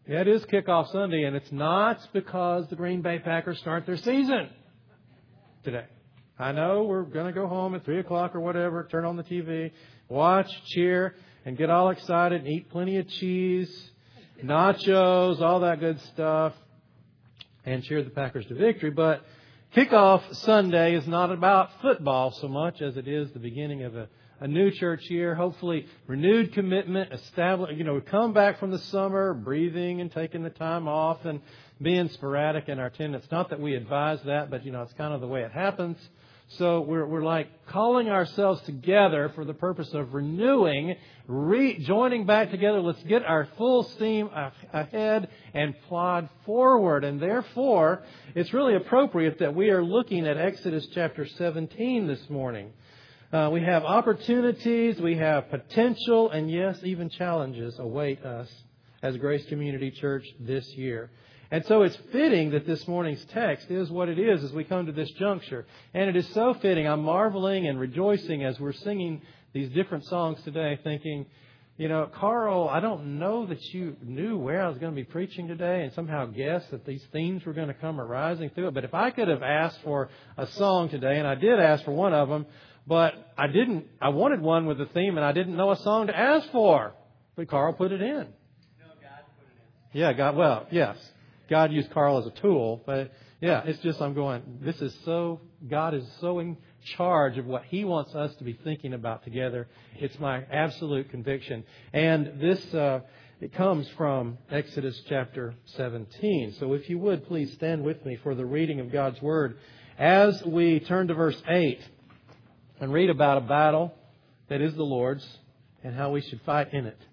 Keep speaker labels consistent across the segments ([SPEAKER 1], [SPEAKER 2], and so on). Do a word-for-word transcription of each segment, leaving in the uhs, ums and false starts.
[SPEAKER 1] Yeah, it is kickoff Sunday, and it's not because the Green Bay Packers start their season today. I know we're going to go home at three o'clock or whatever, turn on the T V, watch, cheer, and get all excited and eat plenty of cheese, nachos, all that good stuff, and cheer the Packers to victory. But kickoff Sunday is not about football so much as it is the beginning of a, a new church year. Hopefully, renewed commitment, establish. You know, we come back from the summer, breathing and taking the time off and being sporadic in our attendance. Not that we advise that, but you know, it's kind of the way it happens. So we're we're like calling ourselves together for the purpose of renewing, re- joining back together. Let's get our full steam ahead and plod forward. And therefore, it's really appropriate that we are looking at Exodus chapter seventeen this morning. Uh, we have opportunities, we have potential, and yes, even challenges await us as Grace Community Church this year. And so it's fitting that this morning's text is what it is as we come to this juncture. And it is so fitting. I'm marveling and rejoicing as we're singing these different songs today, thinking, you know, Carl, I don't know that you knew where I was going to be preaching today and somehow guessed that these themes were going to come arising through it. But if I could have asked for a song today, and I did ask for one of them, but I didn't, I wanted one with a theme and I didn't know a song to ask for. But Carl put it in.
[SPEAKER 2] No, God put it in.
[SPEAKER 1] Yeah, God, well, yes. God used Carl as a tool, but yeah, it's just I'm going, this is so, God is so in charge of what He wants us to be thinking about together. It's my absolute conviction. And this, uh, it comes from Exodus chapter seventeen. So if you would, please stand with me for the reading of God's Word as we turn to verse eight and read about a battle that is the Lord's and how we should fight in it.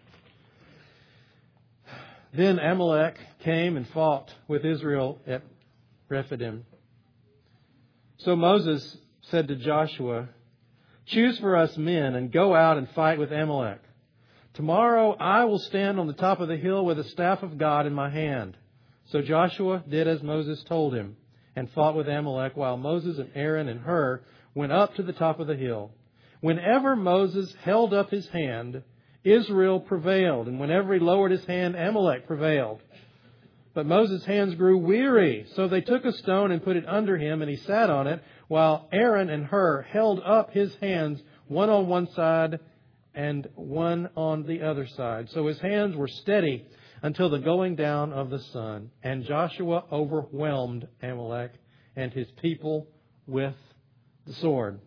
[SPEAKER 1] Then Amalek came and fought with Israel at Rephidim. So Moses said to Joshua, "Choose for us men and go out and fight with Amalek. Tomorrow I will stand on the top of the hill with the staff of God in my hand." So Joshua did as Moses told him and fought with Amalek while Moses and Aaron and Hur went up to the top of the hill. Whenever Moses held up his hand, Israel prevailed, and whenever he lowered his hand, Amalek prevailed. But Moses' hands grew weary, so they took a stone and put it under him, and he sat on it, while Aaron and Hur held up his hands, one on one side and one on the other side. So his hands were steady until the going down of the sun. And Joshua overwhelmed Amalek and his people with the sword.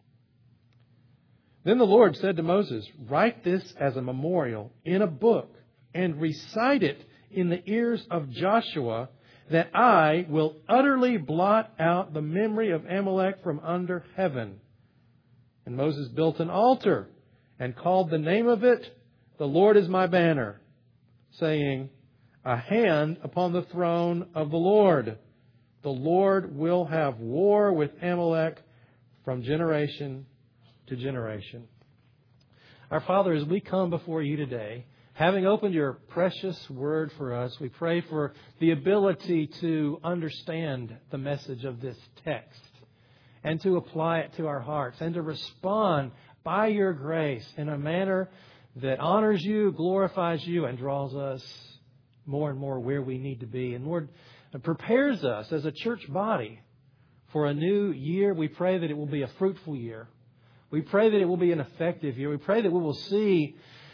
[SPEAKER 1] Then the Lord said to Moses, "Write this as a memorial in a book and recite it in the ears of Joshua, that I will utterly blot out the memory of Amalek from under heaven." And Moses built an altar and called the name of it, "The Lord is my banner," saying, "A hand upon the throne of the Lord. The Lord will have war with Amalek from generation to generation." Our Father, as we come before you today, having opened your precious word for us, we pray for the ability to understand the message of this text and to apply it to our hearts and to respond by your grace in a manner that honors you, glorifies you, and draws us more and more where we need to be. And Lord, it prepares us as a church body for a new year. We pray that it will be a fruitful year. We pray that it will be an effective year. We pray that we will see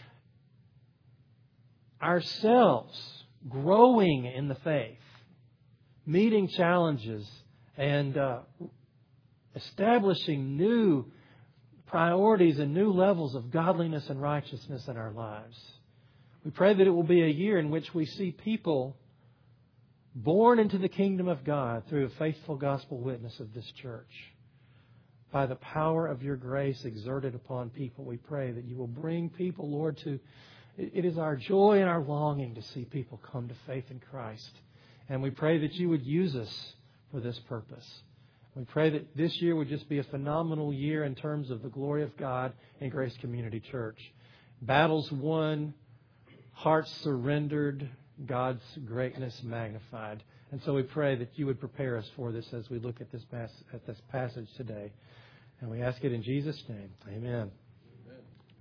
[SPEAKER 1] ourselves growing in the faith, meeting challenges, and uh, establishing new priorities and new levels of godliness and righteousness in our lives. We pray that it will be a year in which we see people born into the kingdom of God through a faithful gospel witness of this church. By the power of your grace exerted upon people, we pray that you will bring people, Lord, to... It is our joy and our longing to see people come to faith in Christ. And we pray that you would use us for this purpose. We pray that this year would just be a phenomenal year in terms of the glory of God in Grace Community Church. Battles won, hearts surrendered, God's greatness magnified. And so we pray that you would prepare us for this as we look at this, pass- at this passage today. And we ask it in Jesus' name. Amen.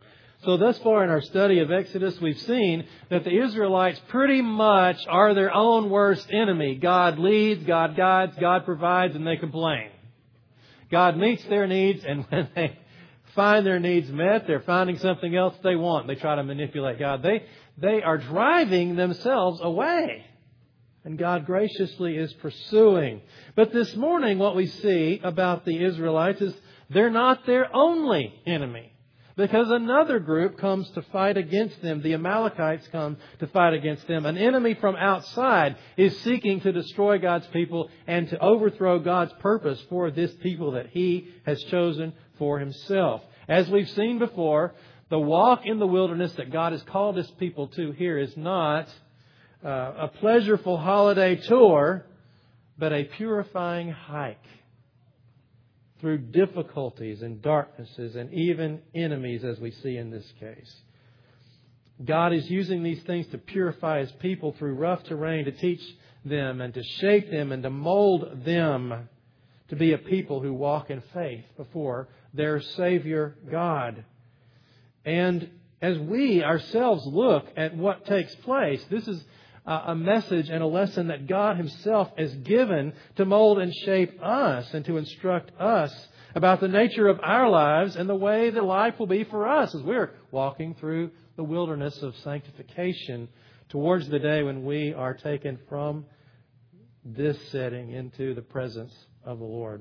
[SPEAKER 1] So thus far in our study of Exodus, we've seen that the Israelites pretty much are their own worst enemy. God leads, God guides, God provides, and they complain. God meets their needs, and when they find their needs met, they're finding something else they want. They try to manipulate God. They, they are driving themselves away. And God graciously is pursuing. But this morning, what we see about the Israelites is they're not their only enemy. Because another group comes to fight against them. The Amalekites come to fight against them. An enemy from outside is seeking to destroy God's people and to overthrow God's purpose for this people that He has chosen for Himself. As we've seen before, the walk in the wilderness that God has called His people to here is not uh, a pleasureful holiday tour, but a purifying hike through difficulties and darknesses and even enemies, as we see in this case. God is using these things to purify His people through rough terrain, to teach them and to shape them and to mold them to be a people who walk in faith before their Savior God. And as we ourselves look at what takes place, this is a message and a lesson that God Himself has given to mold and shape us and to instruct us about the nature of our lives and the way that life will be for us as we're walking through the wilderness of sanctification towards the day when we are taken from this setting into the presence of the Lord.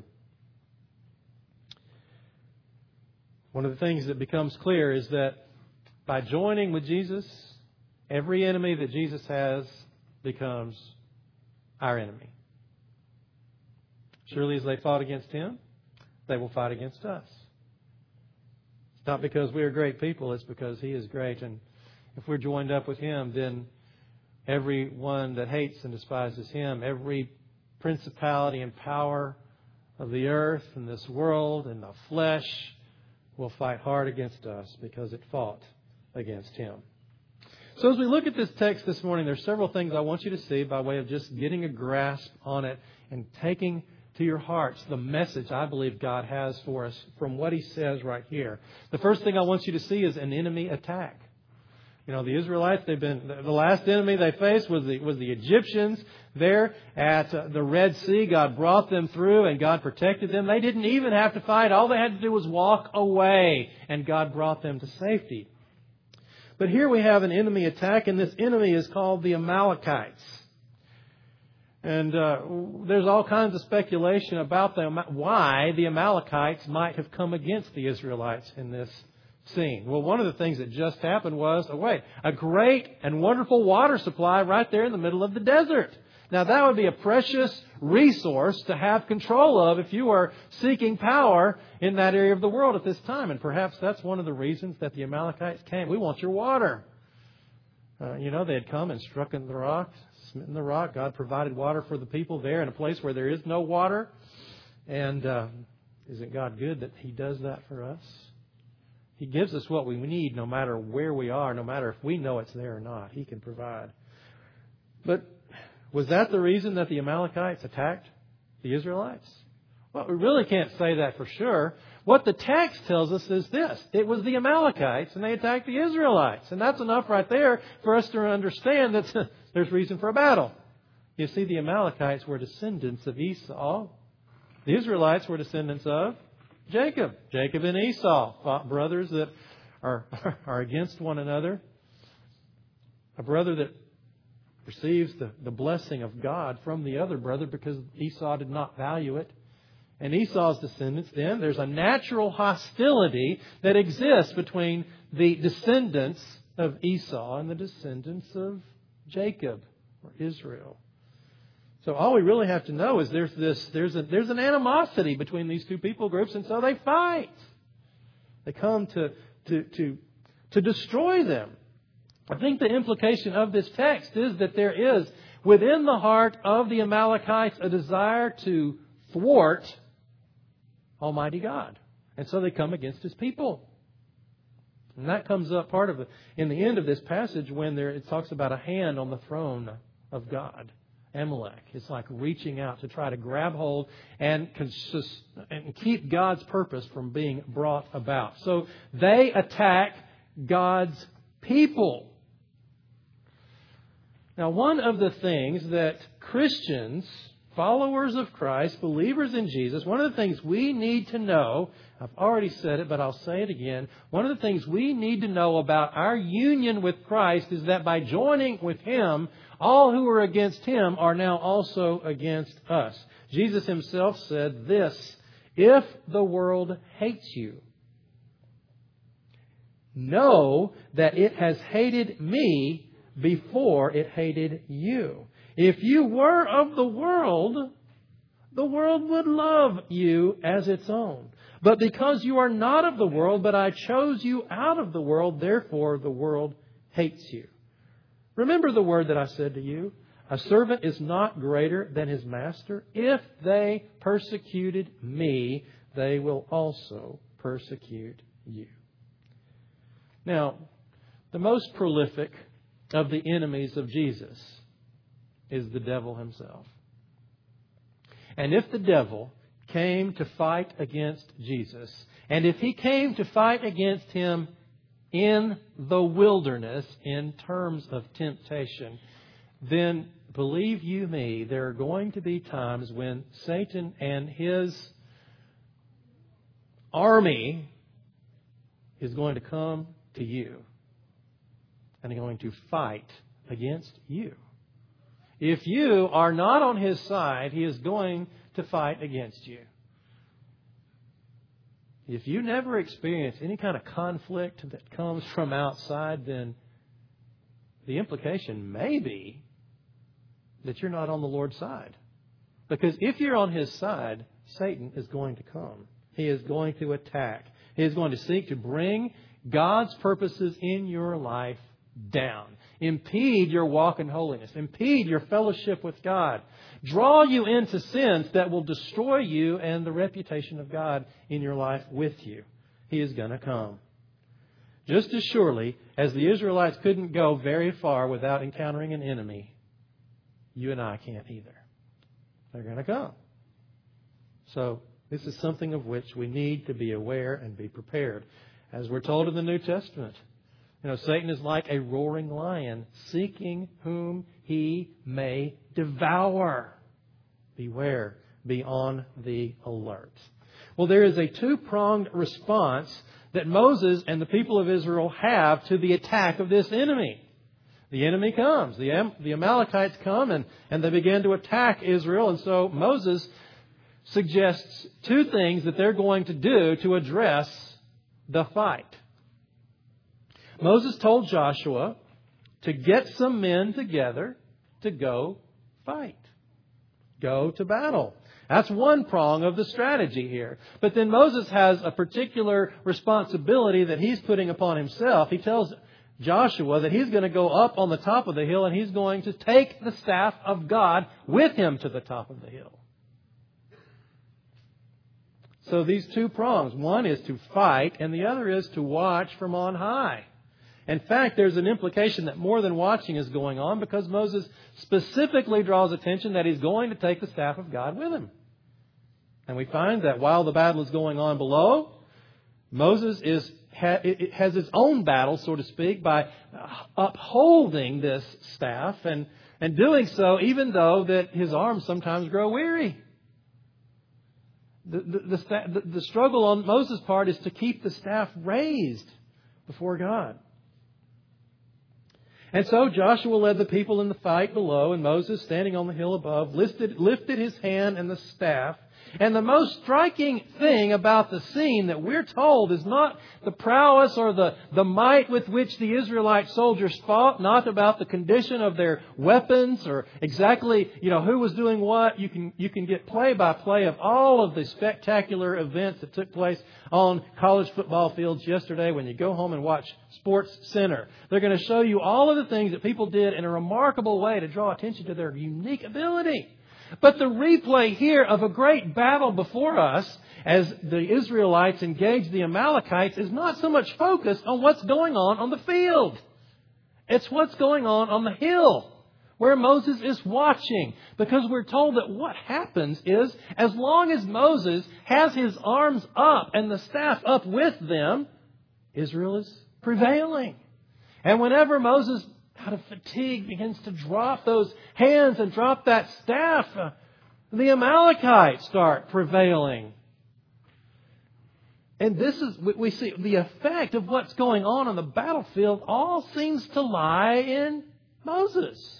[SPEAKER 1] One of the things that becomes clear is that by joining with Jesus, every enemy that Jesus has becomes our enemy. Surely as they fought against Him, they will fight against us. It's not because we are great people, it's because He is great. And if we're joined up with Him, then everyone that hates and despises Him, every principality and power of the earth and this world and the flesh will fight hard against us because it fought against Him. So as we look at this text this morning, there's several things I want you to see by way of just getting a grasp on it and taking to your hearts the message I believe God has for us from what He says right here. The first thing I want you to see is an enemy attack. You know, the Israelites, they've been, the last enemy they faced was the, was the Egyptians there at uh, the Red Sea. God brought them through and God protected them. They didn't even have to fight. All they had to do was walk away and God brought them to safety. But here we have an enemy attack, and this enemy is called the Amalekites. And uh, there's all kinds of speculation about them, why the Amalekites might have come against the Israelites in this scene. Well, one of the things that just happened was, oh wait, a great and wonderful water supply right there in the middle of the desert. Now that would be a precious resource to have control of if you are seeking power in that area of the world at this time. And perhaps that's one of the reasons that the Amalekites came. We want your water. Uh, you know, they had come and struck in the rock, smitten the rock. God provided water for the people there in a place where there is no water. And uh, isn't God good that He does that for us? He gives us what we need no matter where we are, no matter if we know it's there or not. He can provide. But was that the reason that the Amalekites attacked the Israelites? Well, we really can't say that for sure. What the text tells us is this. It was the Amalekites and they attacked the Israelites. And that's enough right there for us to understand that there's reason for a battle. You see, the Amalekites were descendants of Esau. The Israelites were descendants of Jacob. Jacob and Esau, brothers that are, are against one another. A brother that receives the, the blessing of God from the other brother because Esau did not value it. And Esau's descendants, then, there's a natural hostility that exists between the descendants of Esau and the descendants of Jacob or Israel. So all we really have to know is there's this, there's a, there's an animosity between these two people groups, and so they fight. They come to, to, to, to destroy them. I think the implication of this text is that there is within the heart of the Amalekites a desire to thwart Almighty God. And so they come against His people. And that comes up part of it in the end of this passage when there it talks about a hand on the throne of God. Amalek. It's like reaching out to try to grab hold and, consist, and keep God's purpose from being brought about. So they attack God's people. Now, one of the things that Christians, followers of Christ, believers in Jesus, one of the things we need to know, I've already said it, but I'll say it again. One of the things we need to know about our union with Christ is that by joining with Him, all who are against Him are now also against us. Jesus Himself said this, "If the world hates you, know that it has hated me before it hated you. If you were of the world, the world would love you as its own. But because you are not of the world, but I chose you out of the world, therefore the world hates you." Remember the word that I said to you. A servant is not greater than his master. If they persecuted me, they will also persecute you. Now, the most prolific of the enemies of Jesus is the devil himself. And if the devil came to fight against Jesus, and if he came to fight against Him in the wilderness in terms of temptation, then believe you me, there are going to be times when Satan and his army is going to come to you and they're going to fight against you. If you are not on his side, he is going to fight against you. If you never experience any kind of conflict that comes from outside, then the implication may be that you're not on the Lord's side. Because if you're on His side, Satan is going to come. He is going to attack. He is going to seek to bring God's purposes in your life down. Impede your walk in holiness. Impede your fellowship with God. Draw you into sins that will destroy you and the reputation of God in your life with you. He is going to come. Just as surely as the Israelites couldn't go very far without encountering an enemy, you and I can't either. They're going to come. So this is something of which we need to be aware and be prepared. As we're told in the New Testament, you know, Satan is like a roaring lion, seeking whom he may devour. Beware, be on the alert. Well, there is a two-pronged response that Moses and the people of Israel have to the attack of this enemy. The enemy comes. The, Am- the Amalekites come and, and they begin to attack Israel. And so Moses suggests two things that they're going to do to address the fight. Moses told Joshua to get some men together to go fight. Go to battle. That's one prong of the strategy here. But then Moses has a particular responsibility that he's putting upon himself. He tells Joshua that he's going to go up on the top of the hill and he's going to take the staff of God with him to the top of the hill. So these two prongs, one is to fight and the other is to watch from on high. In fact, there's an implication that more than watching is going on because Moses specifically draws attention that he's going to take the staff of God with him. And we find that while the battle is going on below, Moses is has his own battle, so to speak, by upholding this staff and, and doing so even though that his arms sometimes grow weary. The, the, the, the struggle on Moses' part is to keep the staff raised before God. And so Joshua led the people in the fight below, and Moses, standing on the hill above, lifted, lifted his hand and the staff. And the most striking thing about the scene that we're told is not the prowess or the, the might with which the Israelite soldiers fought, not about the condition of their weapons or exactly, you know, who was doing what. You can, you can get play by play of all of the spectacular events that took place on college football fields yesterday when you go home and watch Sports Center. They're going to show you all of the things that people did in a remarkable way to draw attention to their unique ability. But the replay here of a great battle before us as the Israelites engage the Amalekites is not so much focused on what's going on on the field. It's what's going on on the hill where Moses is watching. Because we're told that what happens is as long as Moses has his arms up and the staff up with them, Israel is prevailing. And whenever Moses, out of fatigue, begins to drop those hands and drop that staff, uh, the Amalekites start prevailing. And this is, we see the effect of what's going on on the battlefield all seems to lie in Moses.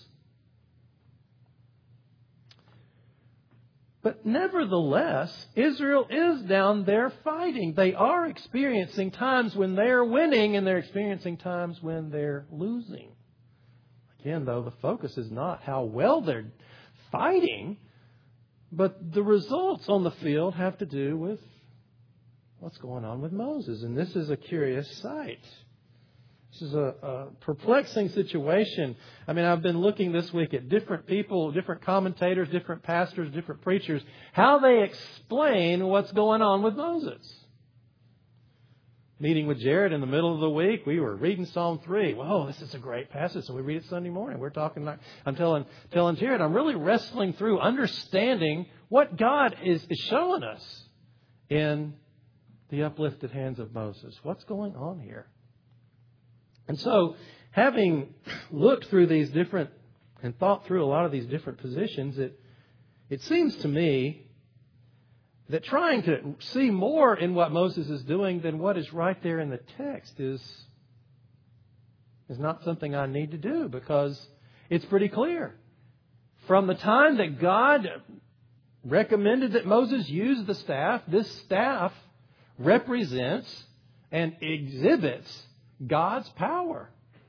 [SPEAKER 1] But nevertheless, Israel is down there fighting. They are experiencing times when they're winning and they're experiencing times when they're losing. Again, though, the focus is not how well they're fighting, but the results on the field have to do with what's going on with Moses. And this is a curious sight. This is a, a perplexing situation. I mean, I've been looking this week at different people, different commentators, different pastors, different preachers, how they explain what's going on with Moses. Meeting with Jared in the middle of the week, we were reading Psalm three. Whoa, this is a great passage. So we read it Sunday morning. We're talking, I'm telling, telling Jared, I'm really wrestling through understanding what God is, is showing us in the uplifted hands of Moses. What's going on here? And so, having looked through these different and thought through a lot of these different positions, it it seems to me that trying to see more in what Moses is doing than what is right there in the text is, is not something I need to do, because it's pretty clear. From the time that God recommended that Moses use the staff, this staff represents and exhibits God's power.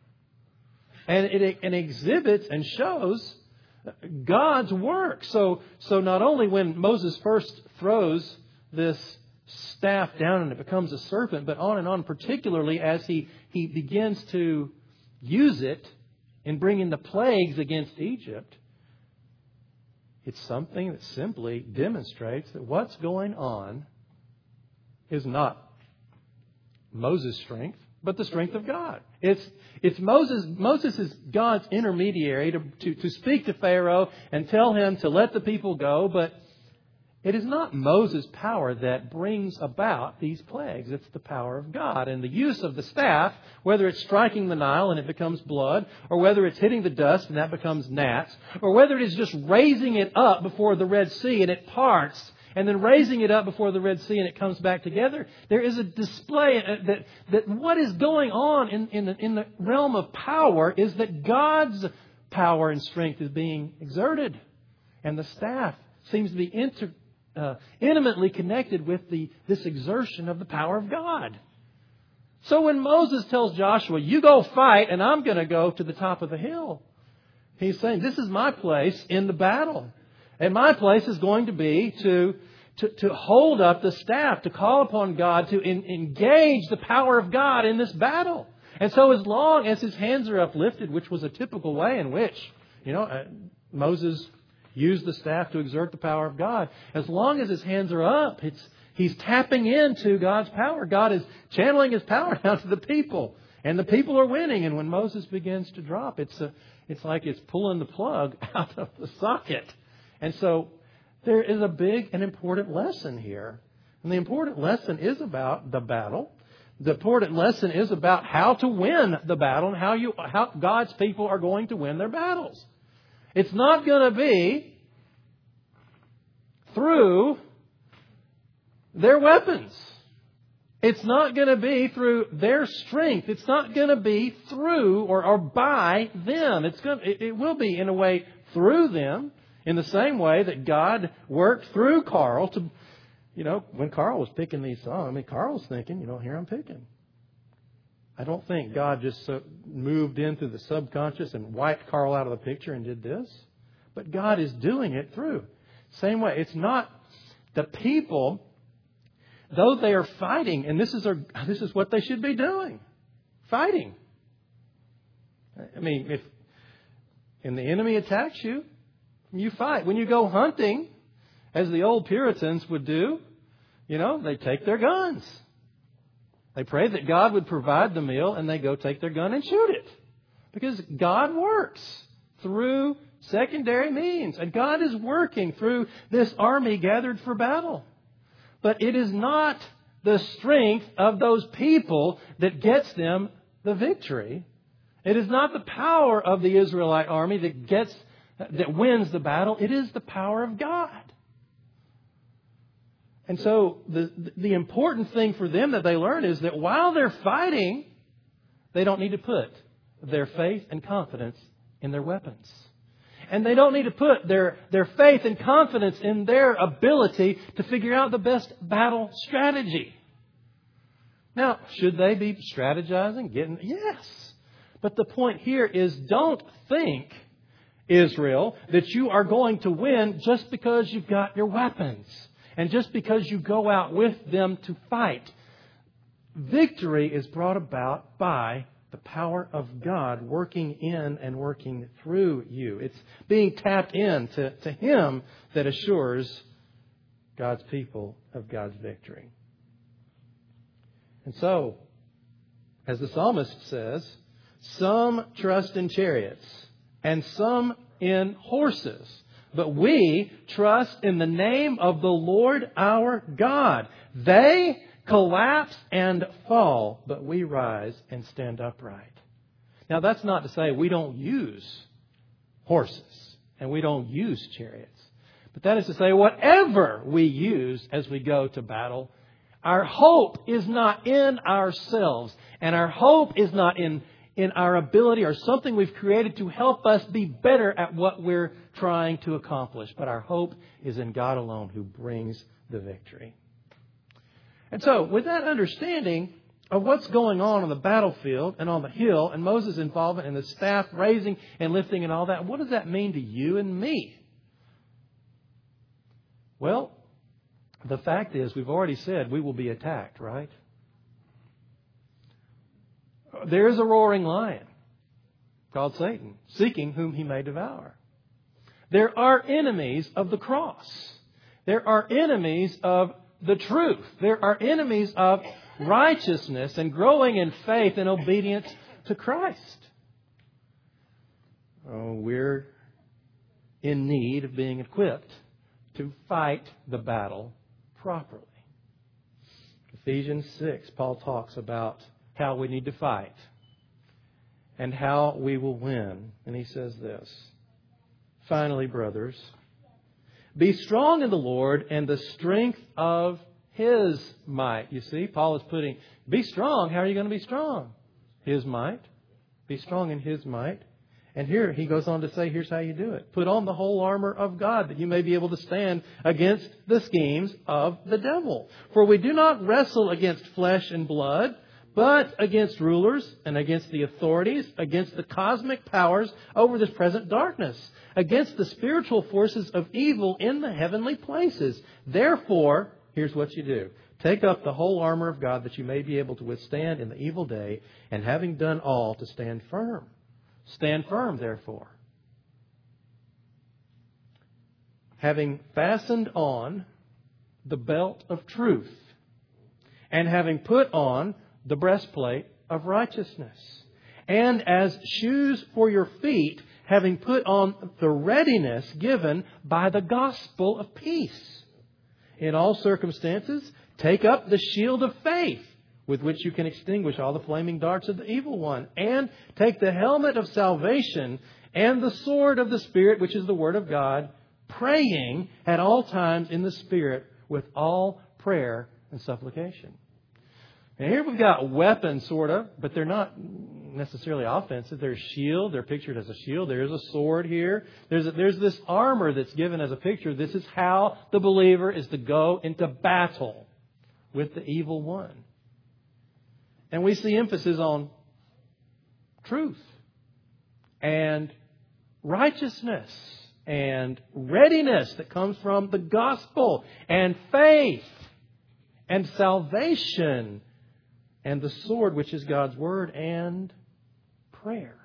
[SPEAKER 1] And it, it exhibits and shows God's work. So, so not only when Moses first throws this staff down and it becomes a serpent, but on and on, particularly as he, he begins to use it in bringing the plagues against Egypt, it's something that simply demonstrates that what's going on is not Moses' strength, but the strength of God. It's it's Moses. Moses is God's intermediary to, to, to speak to Pharaoh and tell him to let the people go, but it is not Moses' power that brings about these plagues. It's the power of God. And the use of the staff, whether it's striking the Nile and it becomes blood, or whether it's hitting the dust and that becomes gnats, or whether it is just raising it up before the Red Sea and it parts, and then raising it up before the Red Sea and it comes back together, there is a display that, that what is going on in, in, the, in the realm of power is that God's power and strength is being exerted. And the staff seems to be inter, uh, intimately connected with the this exertion of the power of God. So when Moses tells Joshua, you go fight and I'm going to go to the top of the hill, he's saying, this is my place in the battle. And my place is going to be to, to, to hold up the staff, to call upon God, to in, engage the power of God in this battle. And so as long as his hands are uplifted, which was a typical way in which, you know, uh, Moses used the staff to exert the power of God. As long as his hands are up, it's he's tapping into God's power. God is channeling his power down to the people. And the people are winning. And when Moses begins to drop, it's a, it's like it's pulling the plug out of the socket. And so there is a big and important lesson here. And the important lesson is about the battle. The important lesson is about how to win the battle and how you how God's people are going to win their battles. It's not going to be through their weapons. It's not going to be through their strength. It's not going to be through or, or by them. It's going it, it will be in a way through them. In the same way that God worked through Carl to, you know, when Carl was picking these songs, I mean, Carl was thinking, you know, here I'm picking. I don't think God just so moved into the subconscious and wiped Carl out of the picture and did this. But God is doing it through. Same way. It's not the people, though they are fighting, and this is our, this is what they should be doing. Fighting. I mean, if and the enemy attacks you, you fight. When you go hunting, as the old Puritans would do, you know, they take their guns. They pray that God would provide the meal and they go take their gun and shoot it. Because God works through secondary means. And God is working through this army gathered for battle. But it is not the strength of those people that gets them the victory. It is not the power of the Israelite army that gets, that wins the battle. It is the power of God. And so the, the important thing for them that they learn is that while they're fighting, they don't need to put their faith and confidence in their weapons. And they don't need to put their, their faith and confidence in their ability to figure out the best battle strategy. Now, should they be strategizing? Getting, yes. But the point here is don't think, Israel, that you are going to win just because you've got your weapons. And just because you go out with them to fight. Victory is brought about by the power of God working in and working through you. It's being tapped in to, to Him that assures God's people of God's victory. And so, as the psalmist says, some trust in chariots and some in horses. But we trust in the name of the Lord our God. They collapse and fall, but we rise and stand upright. Now, that's not to say we don't use horses and we don't use chariots. But that is to say, whatever we use as we go to battle, our hope is not in ourselves. And our hope is not in in our ability or something we've created to help us be better at what we're trying to accomplish. But our hope is in God alone who brings the victory. And so, with that understanding of what's going on on the battlefield and on the hill and Moses' involvement in the staff raising and lifting and all that, what does that mean to you and me? Well, the fact is, we've already said we will be attacked, right? There is a roaring lion called Satan, seeking whom he may devour. There are enemies of the cross. There are enemies of the truth. There are enemies of righteousness and growing in faith and obedience to Christ. Oh, we're in need of being equipped to fight the battle properly. Ephesians six, Paul talks about how we need to fight and how we will win. And he says this, finally, brothers, be strong in the Lord and the strength of His might. You see, Paul is putting, be strong. How are you going to be strong? His might. Be strong in His might. And here he goes on to say, here's how you do it. Put on the whole armor of God that you may be able to stand against the schemes of the devil. For we do not wrestle against flesh and blood, but against rulers and against the authorities, against the cosmic powers over this present darkness, against the spiritual forces of evil in the heavenly places. Therefore, here's what you do. Take up the whole armor of God that you may be able to withstand in the evil day, and having done all, to stand firm. Stand firm, therefore. Having fastened on the belt of truth, and having put on the breastplate of righteousness, and as shoes for your feet, having put on the readiness given by the gospel of peace. In all circumstances, take up the shield of faith, with which you can extinguish all the flaming darts of the evil one, and take the helmet of salvation and the sword of the Spirit, which is the Word of God, praying at all times in the Spirit with all prayer and supplication. And here we've got weapons, sort of, but they're not necessarily offensive. They're a shield. They're pictured as a shield. There's a sword here. There's a, there's this armor that's given as a picture. This is how the believer is to go into battle with the evil one. And we see emphasis on truth and righteousness and readiness that comes from the gospel and faith and salvation and the sword, which is God's word, and prayer.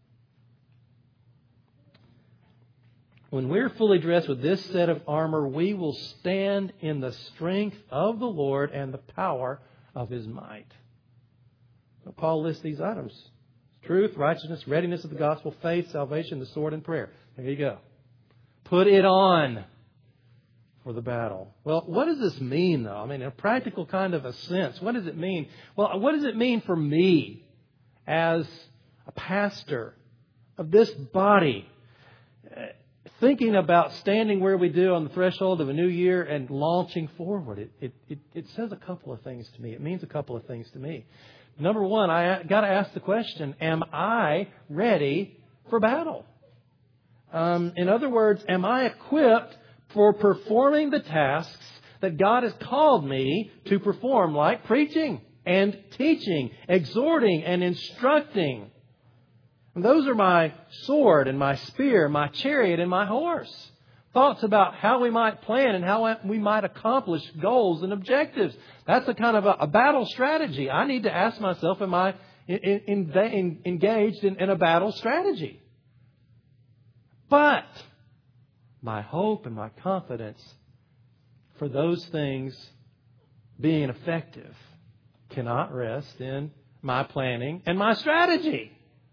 [SPEAKER 1] When we're fully dressed with this set of armor, we will stand in the strength of the Lord and the power of His might. So Paul lists these items. Truth, righteousness, readiness of the gospel, faith, salvation, the sword, and prayer. There you go. Put it on for the battle. Well, what does this mean, though? I mean, in a practical kind of a sense, what does it mean? Well, what does it mean for me as a pastor of this body, thinking about standing where we do on the threshold of a new year and launching forward, it, it, it, it says a couple of things to me. It means a couple of things to me. Number one, I got to ask the question, am I ready for battle? Um, in other words, am I equipped for performing the tasks that God has called me to perform, like preaching and teaching, exhorting and instructing? And those are my sword and my spear, my chariot and my horse. Thoughts about how we might plan and how we might accomplish goals and objectives. That's a kind of a, a battle strategy. I need to ask myself, am I in, in, in, engaged in, in a battle strategy? But my hope and my confidence for those things being effective cannot rest in my planning and my strategy.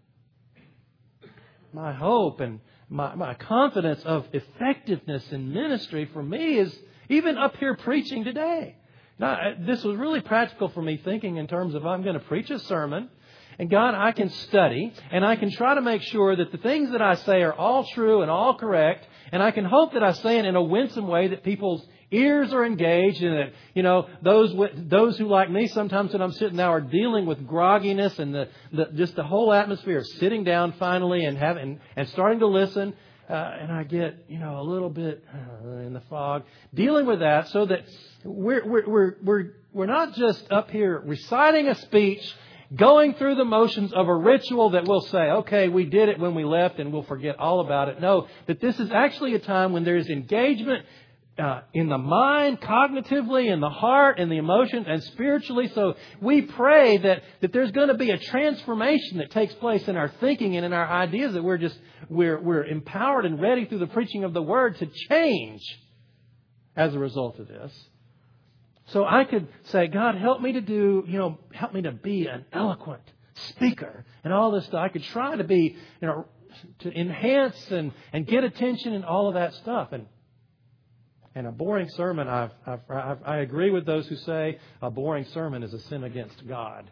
[SPEAKER 1] My hope and my, my confidence of effectiveness in ministry for me is even up here preaching today. Now, this was really practical for me, thinking in terms of I'm going to preach a sermon. And God, I can study and I can try to make sure that the things that I say are all true and all correct. And I can hope that I say it in a winsome way that people's ears are engaged, and that, you know, those those who, like me, sometimes when I'm sitting now are dealing with grogginess and the, the just the whole atmosphere of sitting down finally and having and starting to listen. Uh, and I get, you know, a little bit uh, in the fog, dealing with that, so that we're we're we're we're we're not just up here reciting a speech, going through the motions of a ritual that we'll say, okay, we did it when we left and we'll forget all about it. No, that this is actually a time when there is engagement uh, in the mind, cognitively, in the heart, in the emotions, and spiritually. So we pray that, that there's going to be a transformation that takes place in our thinking and in our ideas, that we're just we're we're empowered and ready through the preaching of the Word to change as a result of this. So I could say, God, help me to do, you know, help me to be an eloquent speaker and all this stuff. I could try to be, you know, to enhance and, and get attention and all of that stuff. And and a boring sermon, I've, I've, I've, I agree with those who say a boring sermon is a sin against God.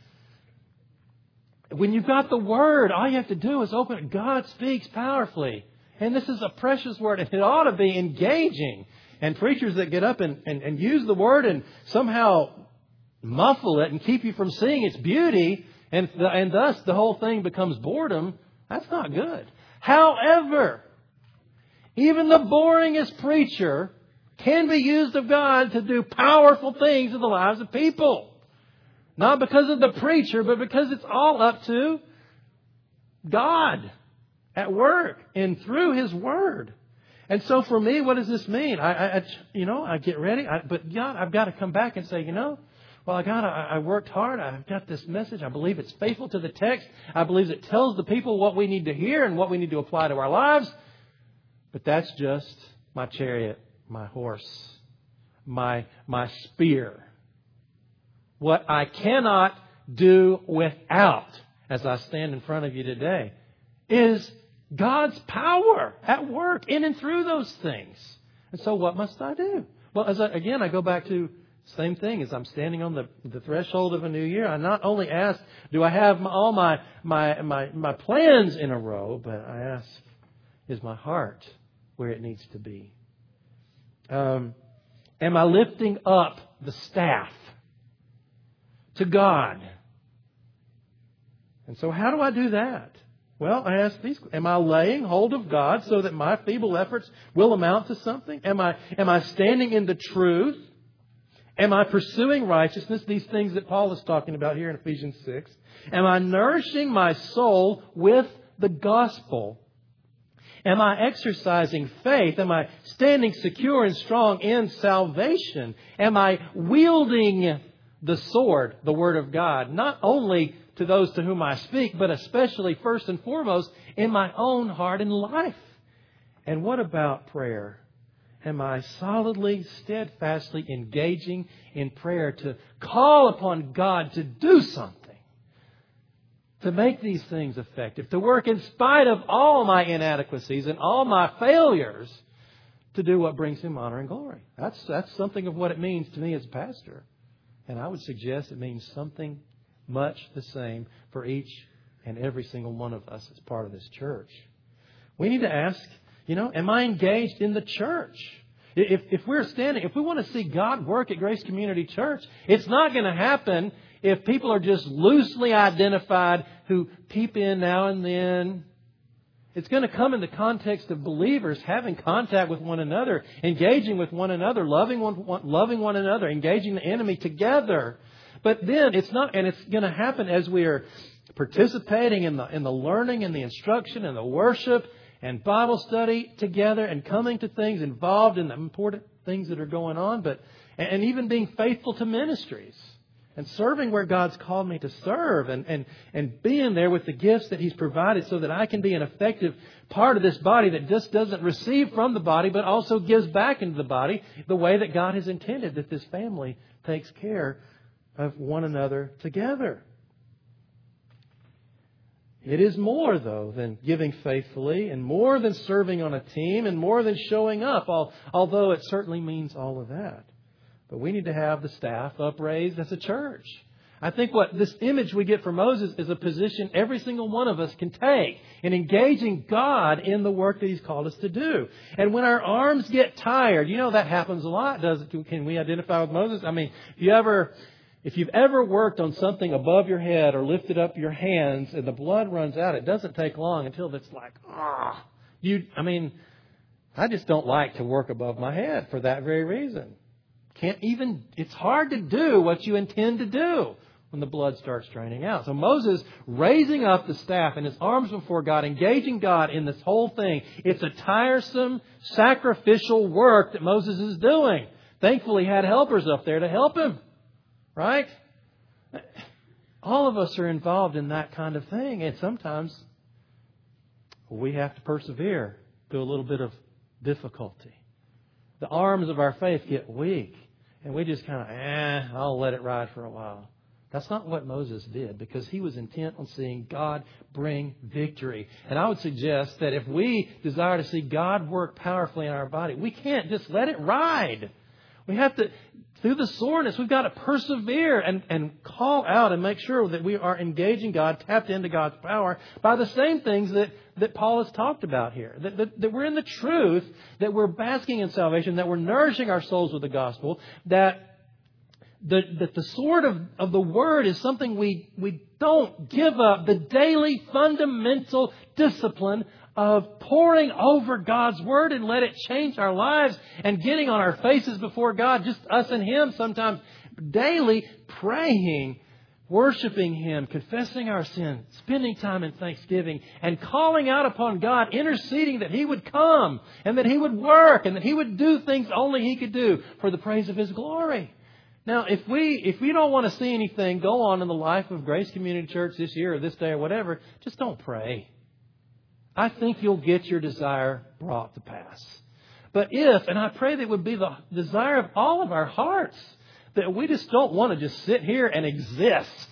[SPEAKER 1] When you've got the Word, all you have to do is open it. God speaks powerfully. And this is a precious Word. And it ought to be engaging. And preachers that get up and, and, and use the Word and somehow muffle it and keep you from seeing its beauty, and, and thus the whole thing becomes boredom, that's not good. However, even the boringest preacher can be used of God to do powerful things in the lives of people. Not because of the preacher, but because it's all up to God at work and through His Word. And so for me, what does this mean? I, I you know, I get ready, I, but God, I've got to come back and say, you know, well, I got, I, I worked hard. I've got this message. I believe it's faithful to the text. I believe it tells the people what we need to hear and what we need to apply to our lives. But that's just my chariot, my horse, my my spear. What I cannot do without, as I stand in front of you today, is God's power at work in and through those things. And so what must I do? Well, as I, again, I go back to the same thing. As I'm standing on the, the threshold of a new year, I not only ask, do I have my, all my, my, my, my plans in a row, but I ask, is my heart where it needs to be? Um, am I lifting up the staff to God? And so how do I do that? Well, I ask these, am I laying hold of God so that my feeble efforts will amount to something? Am I, am I standing in the truth? Am I pursuing righteousness? These things that Paul is talking about here in Ephesians six. Am I nourishing my soul with the gospel? Am I exercising faith? Am I standing secure and strong in salvation? Am I wielding the sword, the Word of God, not only to those to whom I speak, but especially first and foremost in my own heart and life? And what about prayer? Am I solidly, steadfastly engaging in prayer to call upon God to do something, to make these things effective, to work in spite of all my inadequacies and all my failures to do what brings Him honor and glory? That's, that's something of what it means to me as a pastor. And I would suggest it means something much the same for each and every single one of us as part of this church. We need to ask, you know, am I engaged in the church? If, if we're standing, if we want to see God work at Grace Community Church, it's not going to happen if people are just loosely identified who peep in now and then. It's going to come in the context of believers having contact with one another, engaging with one another, loving one, one, loving one another, engaging the enemy together. But then it's not, and it's going to happen as we are participating in the in the learning and the instruction and the worship and Bible study together and coming to things, involved in the important things that are going on, but and even being faithful to ministries. And serving where God's called me to serve, and, and, and being there with the gifts that He's provided so that I can be an effective part of this body that just doesn't receive from the body, but also gives back into the body the way that God has intended, that this family takes care of one another together. It is more, though, than giving faithfully, and more than serving on a team, and more than showing up, although it certainly means all of that. But we need to have the staff upraised as a church. I think what this image we get from Moses is a position every single one of us can take in engaging God in the work that He's called us to do. And when our arms get tired, you know that happens a lot, does it? Can we identify with Moses? I mean, if you ever, if you've ever worked on something above your head or lifted up your hands and the blood runs out, it doesn't take long until it's like, ah, you. I mean, I just don't like to work above my head for that very reason. Can't even, it's hard to do what you intend to do when the blood starts draining out. So Moses raising up the staff and his arms before God, engaging God in this whole thing. It's a tiresome, sacrificial work that Moses is doing. Thankfully, he had helpers up there to help him. Right? All of us are involved in that kind of thing. And sometimes we have to persevere through a little bit of difficulty. The arms of our faith get weak. And we just kind of, eh, I'll let it ride for a while. That's not what Moses did, because he was intent on seeing God bring victory. And I would suggest that if we desire to see God work powerfully in our body, we can't just let it ride. We have to, through the soreness, we've got to persevere and, and call out and make sure that we are engaging God, tapped into God's power by the same things that, that Paul has talked about here. That, that, that we're in the truth, that we're basking in salvation, that we're nourishing our souls with the gospel, that the, that the sword of, of the Word is something we, we don't give up, the daily fundamental discipline of poring over God's Word and let it change our lives, and getting on our faces before God, just us and Him sometimes daily, praying, worshiping Him, confessing our sin, spending time in thanksgiving, and calling out upon God, interceding that He would come and that He would work and that He would do things only He could do for the praise of His glory. Now, if we if we don't want to see anything go on in the life of Grace Community Church this year or this day or whatever, just don't pray. I think you'll get your desire brought to pass. But if, and I pray that it would be the desire of all of our hearts, that we just don't want to just sit here and exist,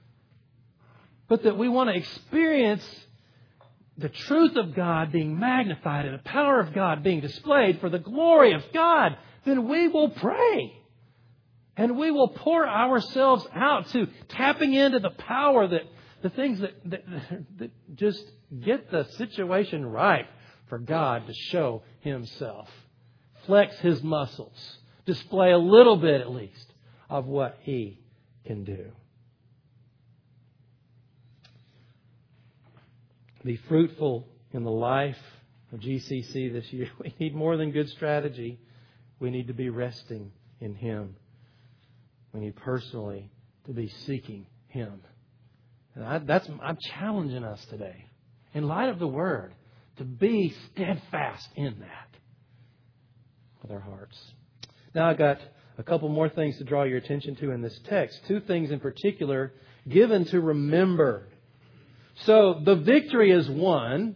[SPEAKER 1] but that we want to experience the truth of God being magnified and the power of God being displayed for the glory of God, then we will pray. And we will pour ourselves out to tapping into the power that the things that, that, that just get the situation right for God to show Himself. Flex His muscles. Display a little bit at least of what He can do. Be fruitful in the life of G C C this year. We need more than good strategy. We need to be resting in Him. We need personally to be seeking Him. And I, that's, I'm challenging us today, in light of the Word, to be steadfast in that with our hearts. Now I've got a couple more things to draw your attention to in this text. Two things in particular given to remember. So the victory is won.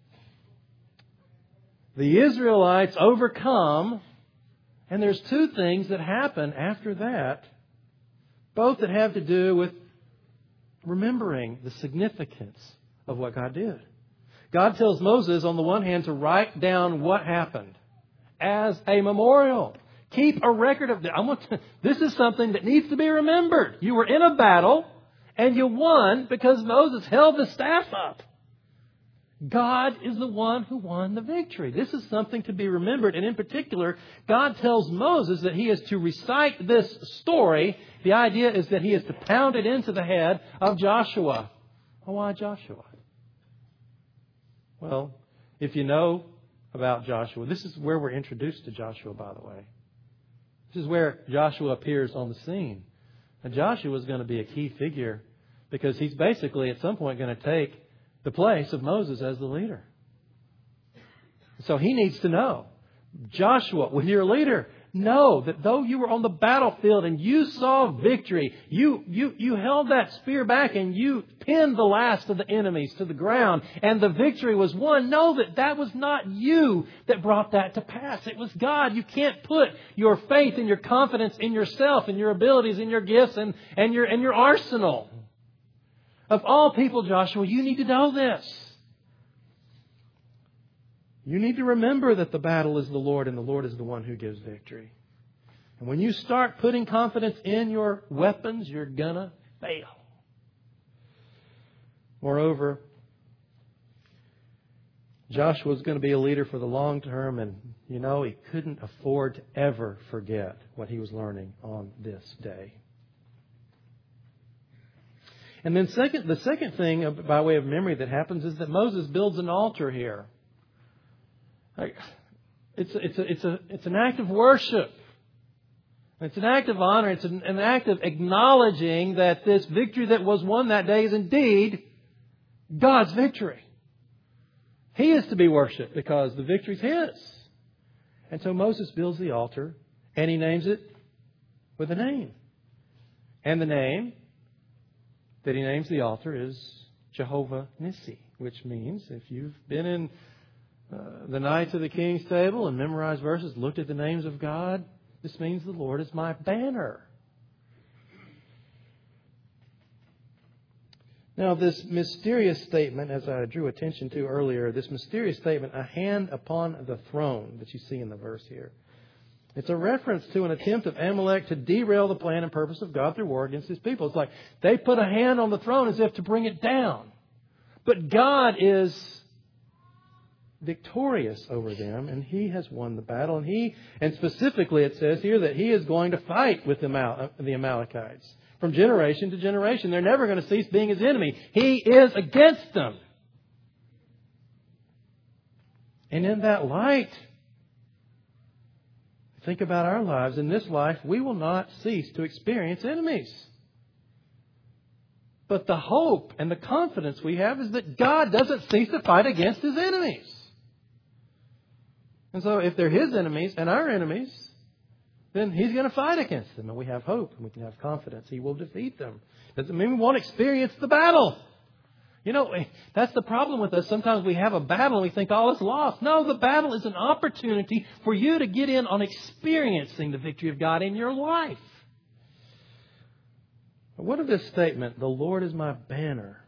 [SPEAKER 1] The Israelites overcome. And there's two things that happen after that, both that have to do with remembering the significance of what God did. God tells Moses, on the one hand, to write down what happened as a memorial. Keep a record of that. I want to, this is something that needs to be remembered. You were in a battle, And you won because Moses held the staff up. God is the one who won the victory. This is something to be remembered. And in particular, God tells Moses that he is to recite this story. The idea is that he is to pound it into the head of Joshua. Well, why Joshua? Well, if you know about Joshua, this is where we're introduced to Joshua, by the way. This is where Joshua appears on the scene. And Joshua is going to be a key figure because he's basically at some point going to take the place of Moses as the leader. So he needs to know, Joshua, when you're a leader, know that though you were on the battlefield and you saw victory, you, you, you held that spear back and you pinned the last of the enemies to the ground and the victory was won. Know that that was not you that brought that to pass. It was God. You can't put your faith and your confidence in yourself and your abilities and your gifts and, and your, and your arsenal. Of all people, Joshua, you need to know this. You need to remember that the battle is the Lord and the Lord is the one who gives victory. And when you start putting confidence in your weapons, you're going to fail. Moreover, Joshua is going to be a leader for the long term, and you know, he couldn't afford to ever forget what he was learning on this day. And then second, the second thing by way of memory that happens is that Moses builds an altar here. It's a, it's a, it's a, it's an act of worship. It's an act of honor. It's an, an act of acknowledging that this victory that was won that day is indeed God's victory. He is to be worshipped because the victory is His. And so Moses builds the altar and he names it with a name. And the name that he names the altar is Jehovah Nissi, which means, if you've been in uh, the Knights of the King's Table and memorized verses, looked at the names of God, this means the Lord is my banner. Now, this mysterious statement, as I drew attention to earlier, this mysterious statement, a hand upon the throne, that you see in the verse here. It's a reference to an attempt of Amalek to derail the plan and purpose of God through war against His people. It's like they put a hand on the throne as if to bring it down. But God is victorious over them, and He has won the battle. And He, and specifically it says here that He is going to fight with the Amalekites from generation to generation. They're never going to cease being His enemy. He is against them. And in that light, think about our lives. In this life, we will not cease to experience enemies. But the hope and the confidence we have is that God doesn't cease to fight against His enemies. And so if they're His enemies and our enemies, then He's going to fight against them. And we have hope and we can have confidence He will defeat them. Doesn't mean we won't experience the battle. You know, that's the problem with us. Sometimes we have a battle and we think all is lost. No, the battle is an opportunity for you to get in on experiencing the victory of God in your life. What of this statement, the Lord is my banner?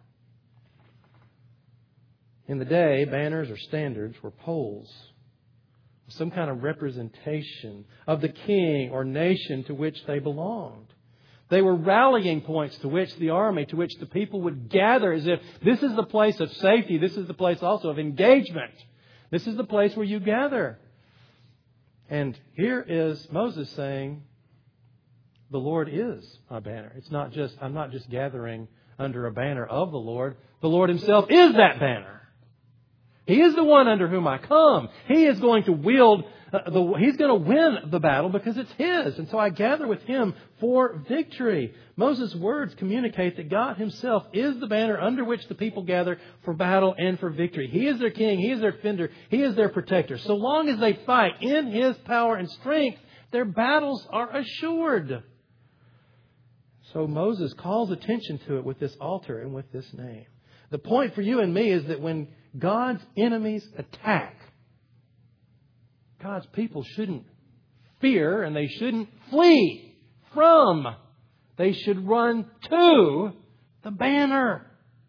[SPEAKER 1] In the day, banners or standards were poles, some kind of representation of the king or nation to which they belonged. They were rallying points to which the army, to which the people would gather as if this is the place of safety. This is the place also of engagement. This is the place where you gather. And here is Moses saying, the Lord is my banner. It's not just, I'm not just gathering under a banner of the Lord. The Lord Himself is that banner. He is the one under whom I come. He is going to wield, uh, the, He's going to win the battle because it's His. And so I gather with Him for victory. Moses' words communicate that God Himself is the banner under which the people gather for battle and for victory. He is their king. He is their defender. He is their protector. So long as they fight in His power and strength, their battles are assured. So Moses calls attention to it with this altar and with this name. The point for you and me is that when God's enemies attack, God's people shouldn't fear and they shouldn't flee from. They should run to the banner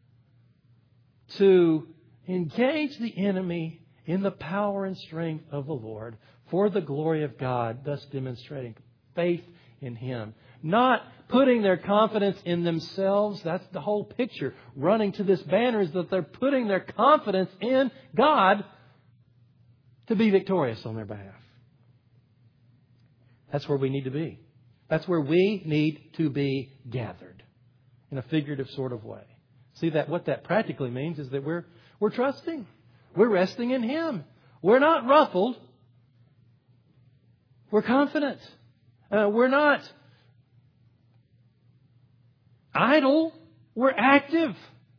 [SPEAKER 1] to engage the enemy in the power and strength of the Lord for the glory of God, thus demonstrating faith in Him. Not putting their confidence in themselves. That's the whole picture. Running to this banner is that they're putting their confidence in God to be victorious on their behalf. That's where we need to be. That's where we need to be gathered in a figurative sort of way. See, that what that practically means is that we're we're trusting. We're resting in Him. We're not ruffled. We're confident. Uh, we're not idle. We're active.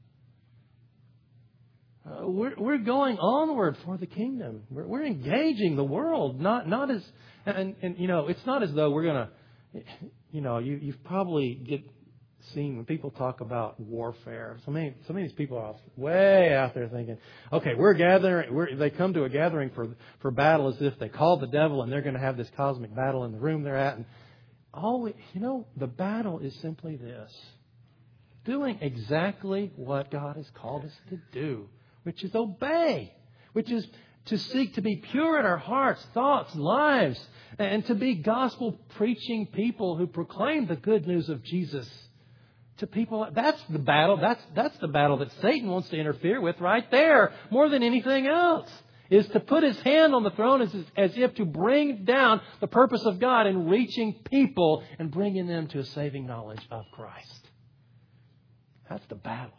[SPEAKER 1] Uh, we're, we're going onward for the kingdom. We're, we're engaging the world. Not not as and, and you know, it's not as though we're going to. You know, you you've probably get seen when people talk about warfare. So many so many of these people are way out there thinking, okay, we're gathering. We're, they come to a gathering for for battle as if they called the devil and they're going to have this cosmic battle in the room they're at. And all we, you know, the battle is simply this: doing exactly what God has called us to do, which is obey, which is to seek to be pure in our hearts, thoughts, lives, and to be gospel-preaching people who proclaim the good news of Jesus to people. That's the battle. That's that's the battle that Satan wants to interfere with right there, more than anything else, is to put his hand on the throne as, as if to bring down the purpose of God in reaching people and bringing them to a saving knowledge of Christ. That's the battle.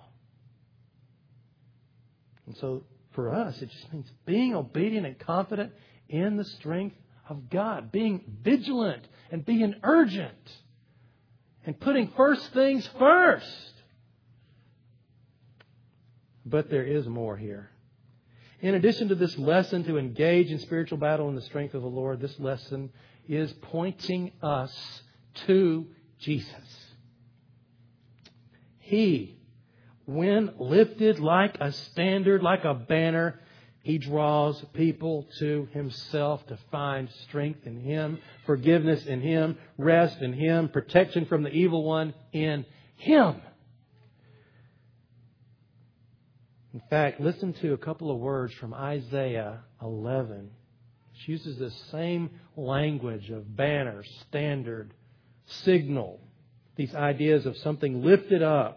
[SPEAKER 1] And so for us, it just means being obedient and confident in the strength of God, being vigilant and being urgent and putting first things first. But there is more here. In addition to this lesson to engage in spiritual battle in the strength of the Lord, this lesson is pointing us to Jesus. He, when lifted like a standard, like a banner, He draws people to Himself to find strength in Him, forgiveness in Him, rest in Him, protection from the evil one in Him. In fact, listen to a couple of words from Isaiah eleven, which uses the same language of banner, standard, signal, these ideas of something lifted up.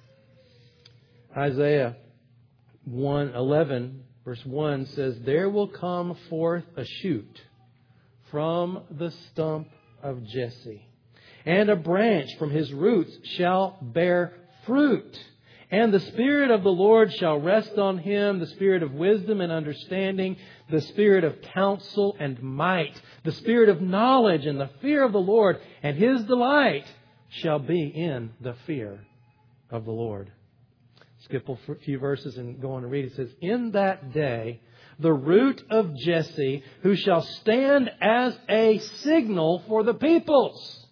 [SPEAKER 1] Isaiah one eleven verse one says, "There will come forth a shoot from the stump of Jesse, and a branch from his roots shall bear fruit. And the Spirit of the Lord shall rest on him, the Spirit of wisdom and understanding, the Spirit of counsel and might, the Spirit of knowledge and the fear of the Lord. And his delight shall be in the fear of the Lord." Skip a few verses and go on and read. It says, "In that day, the root of Jesse, who shall stand as a signal for the peoples.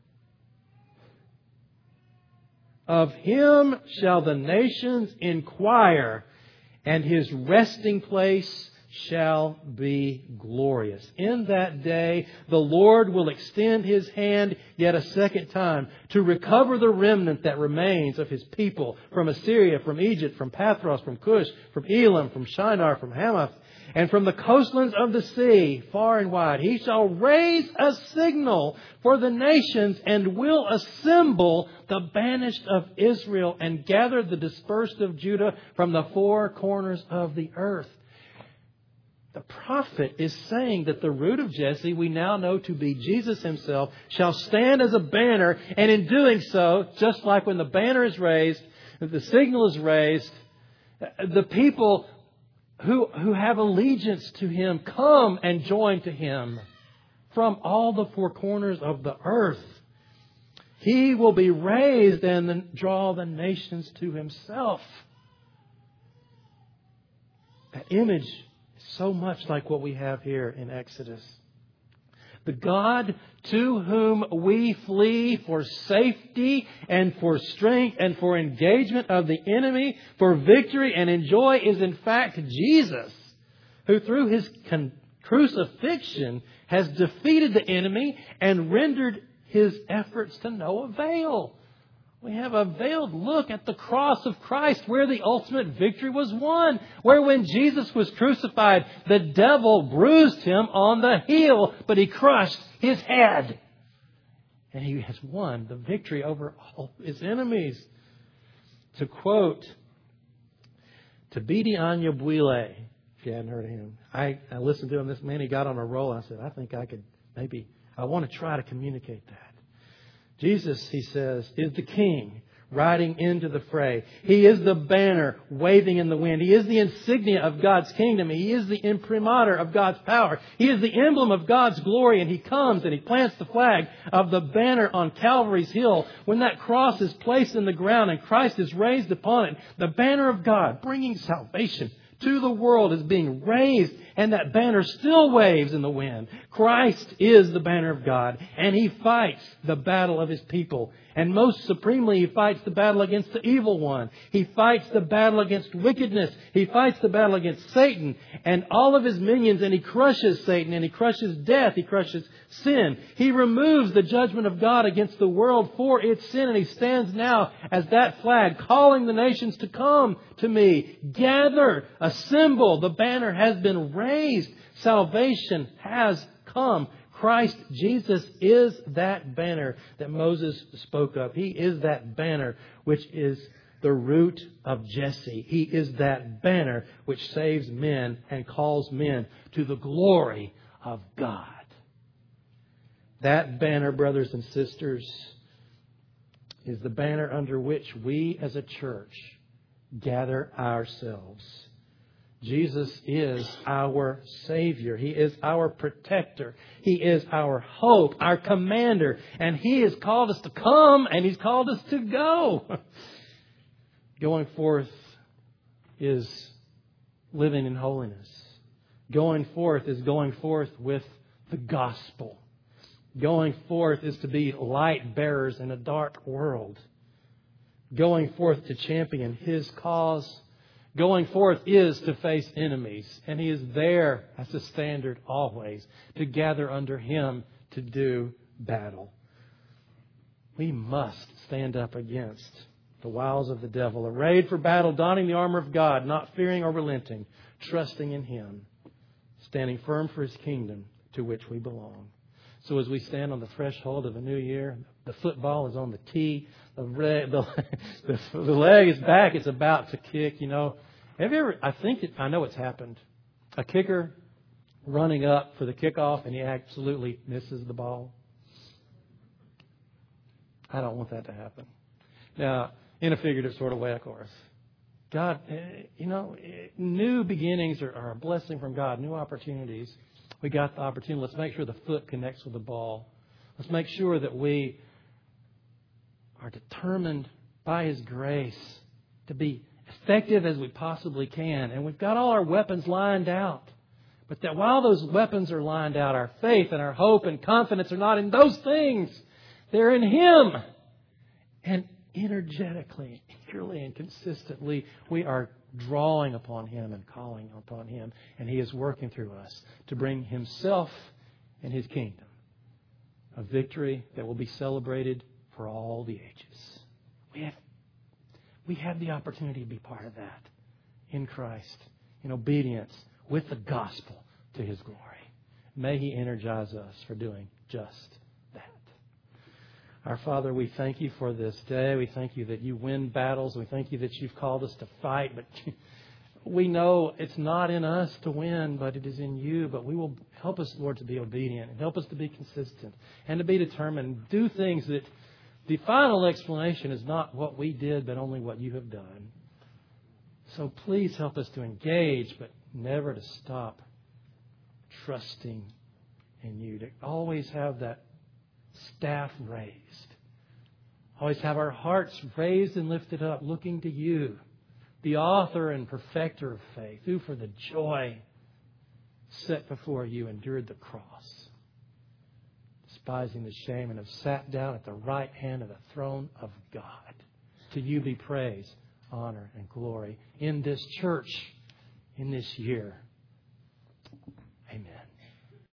[SPEAKER 1] Of him shall the nations inquire, and his resting place shall be glorious. In that day, the Lord will extend His hand yet a second time to recover the remnant that remains of His people from Assyria, from Egypt, from Pathros, from Cush, from Elam, from Shinar, from Hamath, and from the coastlands of the sea, far and wide. He shall raise a signal for the nations and will assemble the banished of Israel and gather the dispersed of Judah from the four corners of the earth." The prophet is saying that the root of Jesse, we now know to be Jesus Himself, shall stand as a banner. And in doing so, just like when the banner is raised, the signal is raised, the people who, who have allegiance to Him come and join to Him from all the four corners of the earth. He will be raised and then draw the nations to Himself. That image, so much like what we have here in Exodus. The God to whom we flee for safety and for strength and for engagement of the enemy, for victory and enjoy, is in fact Jesus, who through His con- crucifixion has defeated the enemy and rendered His efforts to no avail. We have a veiled look at the cross of Christ, where the ultimate victory was won. Where when Jesus was crucified, the devil bruised Him on the heel, but He crushed His head. And He has won the victory over all His enemies. To quote Thabiti Anyabwile, if you hadn't heard of him, I, I listened to him this man. He got on a roll. I said, I think I could maybe, I want to try to communicate that. Jesus, he says, is the King riding into the fray. He is the banner waving in the wind. He is the insignia of God's kingdom. He is the imprimatur of God's power. He is the emblem of God's glory. And He comes and He plants the flag of the banner on Calvary's hill. When that cross is placed in the ground and Christ is raised upon it, the banner of God bringing salvation to the world is being raised, and that banner still waves in the wind. Christ is the banner of God, and He fights the battle of His people. And most supremely, He fights the battle against the evil one. He fights the battle against wickedness. He fights the battle against Satan and all of his minions, and He crushes Satan, and He crushes death. He crushes sin. He removes the judgment of God against the world for its sin, and He stands now as that flag, calling the nations to come to me. Gather, assemble. The banner has been raised. Salvation has come. Christ Jesus is that banner that Moses spoke of. He is that banner which is the root of Jesse. He is that banner which saves men and calls men to the glory of God. That banner, brothers and sisters, is the banner under which we as a church gather ourselves. Jesus is our Savior. He is our protector. He is our hope, our commander. And He has called us to come, and He's called us to go. Going forth is living in holiness. Going forth is going forth with the gospel. Going forth is to be light bearers in a dark world. Going forth to champion His cause. Going forth is to face enemies. And He is there as a standard always to gather under Him to do battle. We must stand up against the wiles of the devil, arrayed for battle, donning the armor of God, not fearing or relenting, trusting in Him, standing firm for His kingdom to which we belong. So as we stand on the threshold of a new year, the football is on the tee, the, re- the, the, the leg is back, it's about to kick, you know. Have you ever, I think, it, I know it's happened, a kicker running up for the kickoff and he absolutely misses the ball? I don't want that to happen. Now, in a figurative sort of way, of course. God, you know, new beginnings are, are a blessing from God, new opportunities. We got the opportunity. Let's make sure the foot connects with the ball. Let's make sure that we are determined by His grace to be effective as we possibly can. And we've got all our weapons lined out. But that while those weapons are lined out, our faith and our hope and confidence are not in those things. They're in Him. And energetically, eagerly and consistently, we are drawing upon Him and calling upon Him. And He is working through us to bring Himself and His kingdom. A victory that will be celebrated for all the ages. We have, we have the opportunity to be part of that in Christ, in obedience with the gospel to His glory. May He energize us for doing just that. Our Father, we thank You for this day. We thank You that You win battles. We thank You that You've called us to fight. But we know it's not in us to win, but it is in You. But we will help us, Lord, to be obedient and help us to be consistent and to be determined. Do things that the final explanation is not what we did, but only what You have done. So please help us to engage, but never to stop trusting in You. To always have that staff raised. Always have our hearts raised and lifted up, looking to You, the author and perfecter of faith, who for the joy set before You endured the cross, despising the shame, and have sat down at the right hand of the throne of God. To You be praise, honor, and glory in this church, in this year.